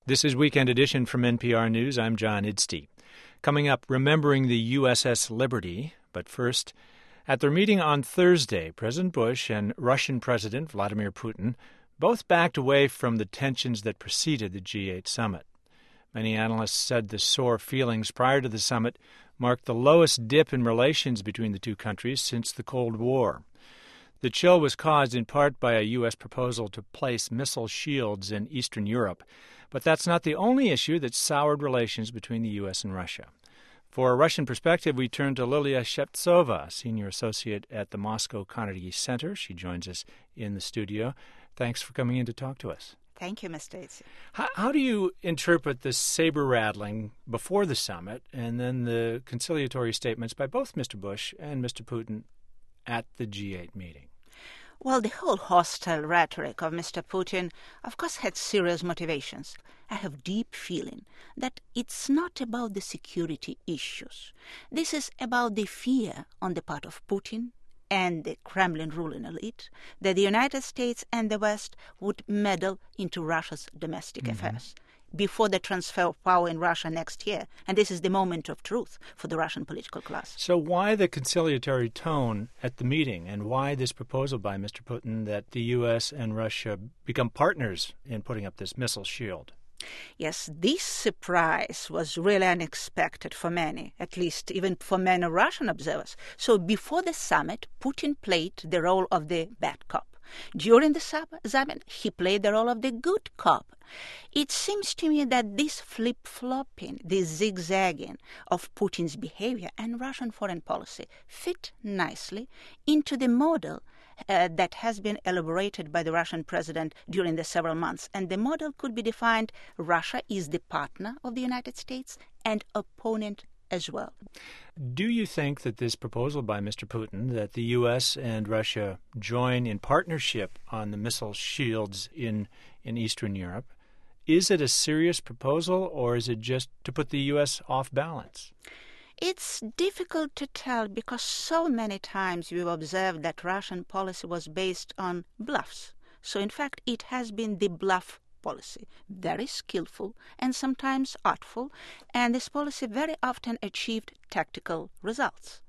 This is Weekend Edition from NPR News. I'm John Idste. Coming up, remembering the USS Liberty. But first, at their meeting on Thursday, President Bush and Russian President Vladimir Putin both backed away from the tensions that preceded the G8 summit. Many analysts said the sore feelings prior to the summit marked the lowest dip in relations between the two countries since the Cold War. The chill was caused in part by a U.S. proposal to place missile shields in Eastern Europe. But that's not the only issue that soured relations between the U.S. and Russia. For a Russian perspective, we turn to Lilia Shevtsova, senior associate at the Moscow Carnegie Center. She joins us in the studio. Thanks for coming in to talk to us. Thank you, Mr. Idste. How do you interpret the saber-rattling before the summit and then the conciliatory statements by both Mr. Bush and Mr. Putin at the G8 meeting? Well, the whole hostile rhetoric of Mr. Putin, of course, had serious motivations. I have deep feeling that it's not about the security issues. This is about the fear on the part of Putin and the Kremlin ruling elite that the United States and the West would meddle into Russia's domestic affairs before the transfer of power in Russia next year. And this is the moment of truth for the Russian political class. So why the conciliatory tone at the meeting, and why this proposal by Mr. Putin that the U.S. and Russia become partners in putting up this missile shield? Yes, this surprise was really unexpected for many, at least even for many Russian observers. So before the summit, Putin played the role of the bad cop. During the summit, he played the role of the good cop. It seems to me that this flip-flopping, this zigzagging of Putin's behavior and Russian foreign policy fit nicely into the model that has been elaborated by the Russian president during the several months. And the model could be defined: Russia is the partner of the United States and opponent as well. Do you think that this proposal by Mr. Putin that the U.S. and Russia join in partnership on the missile shields in Eastern Europe, is it a serious proposal, or is it just to put the U.S. off balance? It's difficult to tell because so many times we've observed that Russian policy was based on bluffs. So in fact, it has been the bluff policy, very skillful and sometimes artful, and this policy very often achieved tactical results.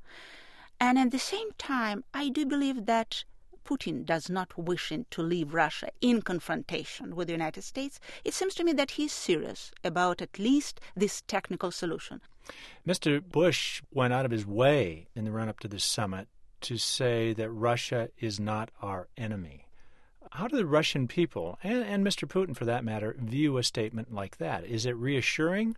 And at the same time, I do believe that Putin does not wish to leave Russia in confrontation with the United States. It seems to me that he's serious about at least this technical solution. Mr. Bush went out of his way in the run-up to this summit to say that Russia is not our enemy. How do the Russian people, and Mr. Putin for that matter, view a statement like that? Is it reassuring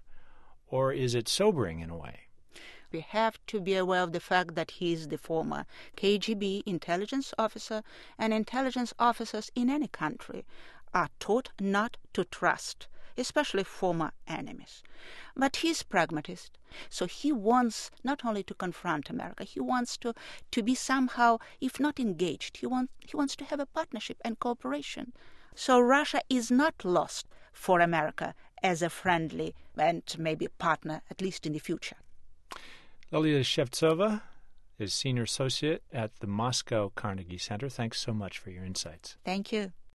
or is it sobering in a way? We have to be aware of the fact that he is the former KGB intelligence officer, and intelligence officers in any country are taught not to trust, especially former enemies. But he's pragmatist, so he wants not only to confront America, he wants to be somehow, if not engaged, he wants to have a partnership and cooperation. So Russia is not lost for America as a friendly and maybe partner, at least in the future. Lilia Shevtsova is senior associate at the Moscow Carnegie Center. Thanks so much for your insights. Thank you.